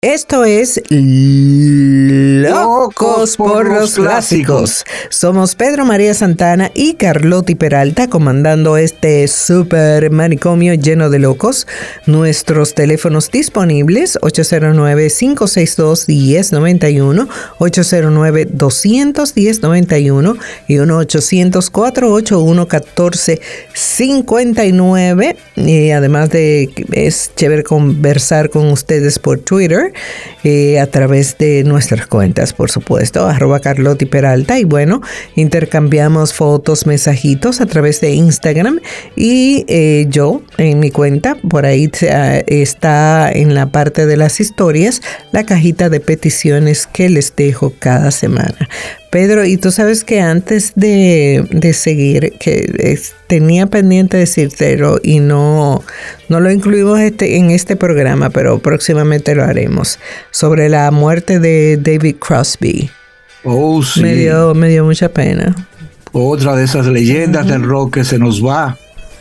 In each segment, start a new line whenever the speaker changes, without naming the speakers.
Esto es Locos por los Clásicos. Somos Pedro María Santana y Carlotti Peralta comandando este super manicomio lleno de locos. Nuestros teléfonos disponibles 809-562-1091, 809-210-91 y 1-800-481-1459. Y además de que es chévere conversar con ustedes por Twitter, a través de nuestras cuentas, por supuesto, @Carlotti Peralta, y bueno, intercambiamos fotos, mensajitos a través de Instagram, y yo en mi cuenta, por ahí está en la parte de las historias la cajita de peticiones que les dejo cada semana. Pedro, y tú sabes que antes de seguir, que tenía pendiente decírtelo y no lo incluimos en este programa, pero próximamente lo haremos, sobre la muerte de David Crosby.
Oh, sí.
Me dio mucha pena.
Otra de esas leyendas del rock que se nos va.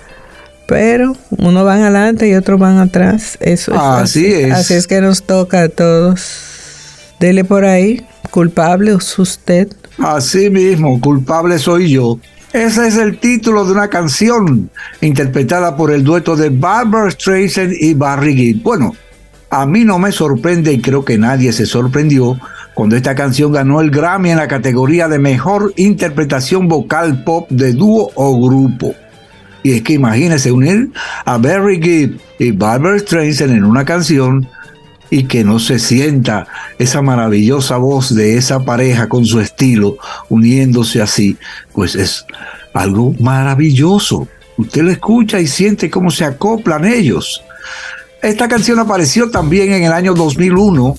Pero unos van adelante y otros van atrás. Eso es
así es.
Así es que nos toca a todos. Dele por ahí. ¿Culpable es usted?
Así mismo, culpable soy yo. Ese es el título de una canción interpretada por el dueto de Barbra Streisand y Barry Gibb. Bueno, a mí no me sorprende, y creo que nadie se sorprendió, cuando esta canción ganó el Grammy en la categoría de Mejor Interpretación Vocal Pop de Dúo o Grupo. Y es que imagínense unir a Barry Gibb y Barbra Streisand en una canción y que no se sienta esa maravillosa voz de esa pareja con su estilo uniéndose así, pues es algo maravilloso. Usted lo escucha y siente cómo se acoplan ellos. Esta canción apareció también en el año 2001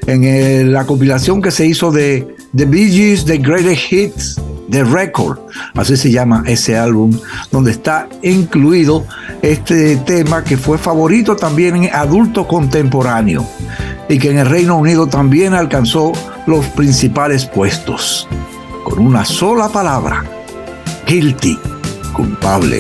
en la compilación que se hizo de The Bee Gees, The Greatest Hits, The Record, así se llama ese álbum, donde está incluido este tema que fue favorito también en adulto contemporáneo y que en el Reino Unido también alcanzó los principales puestos. Con una sola palabra: guilty, culpable.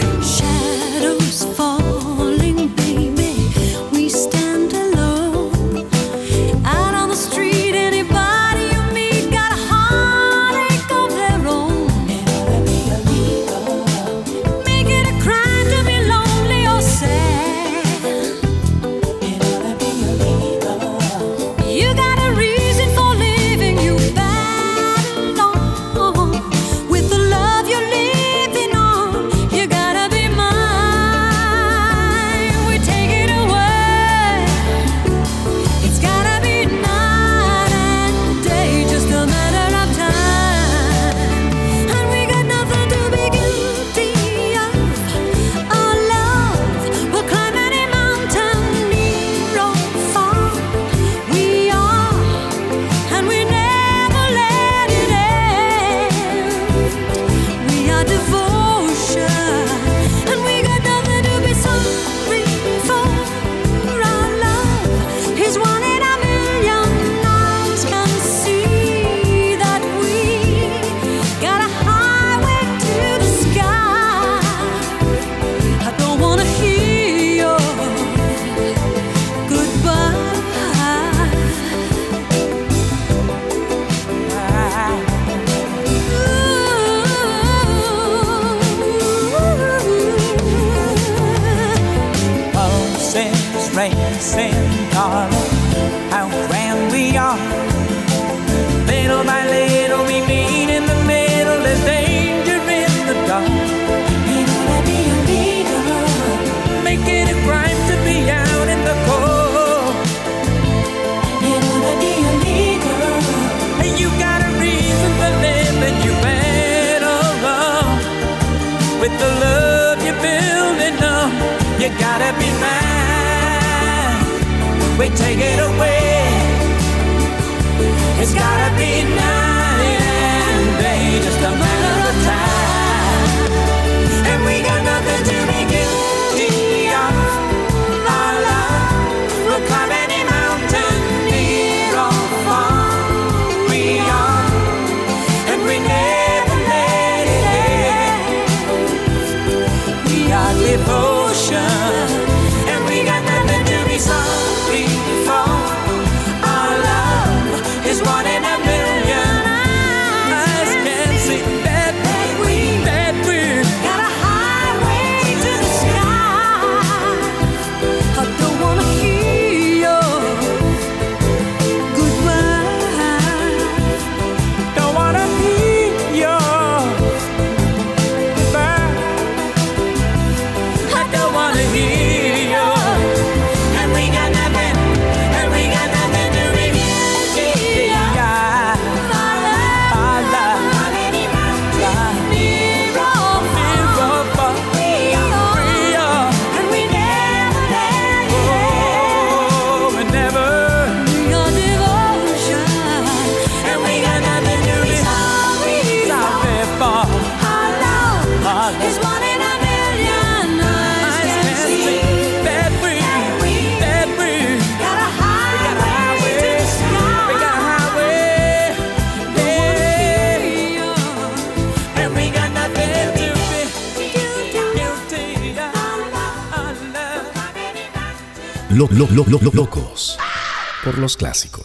Devotion, and we got nothing to be sorry for. Locos por los clásicos.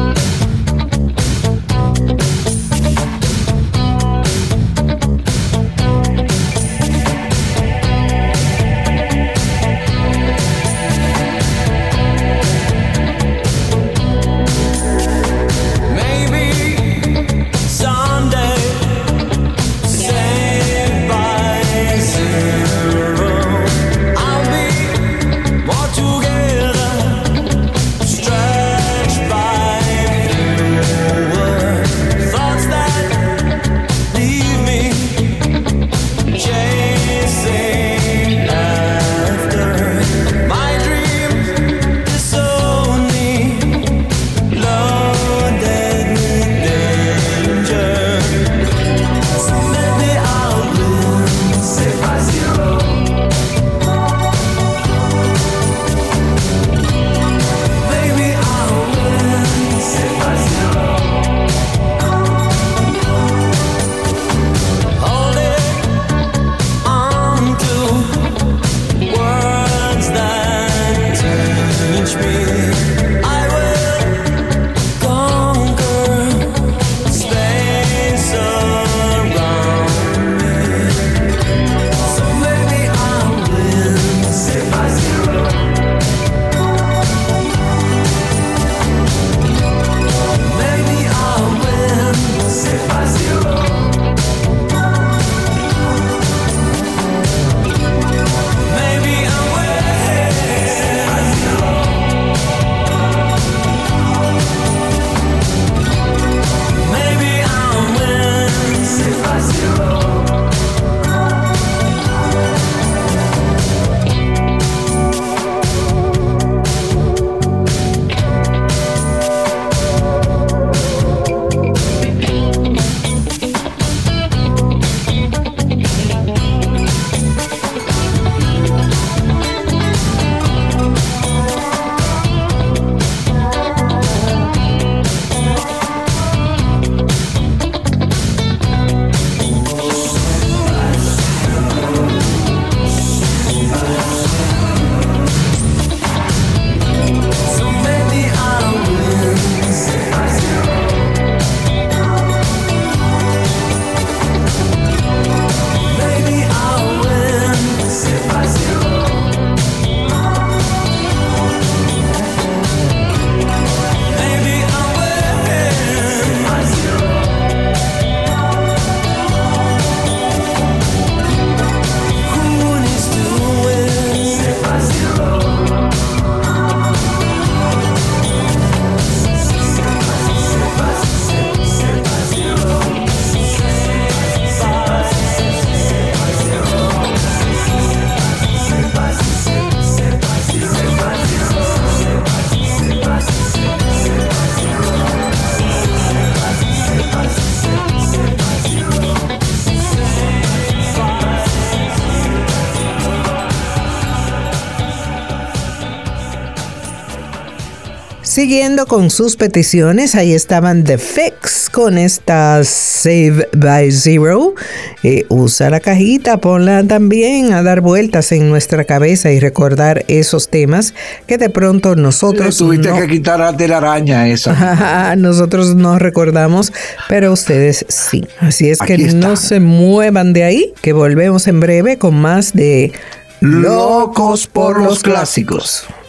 Siguiendo con sus peticiones, ahí estaban The Fix con esta Save by Zero. Usa la cajita, ponla también a dar vueltas en nuestra cabeza y recordar esos temas que de pronto nosotros
tuviste que quitar la telaraña esa.
Nosotros no recordamos, pero ustedes sí. Así es que no se muevan de ahí, que volvemos en breve con más de
Locos por los clásicos.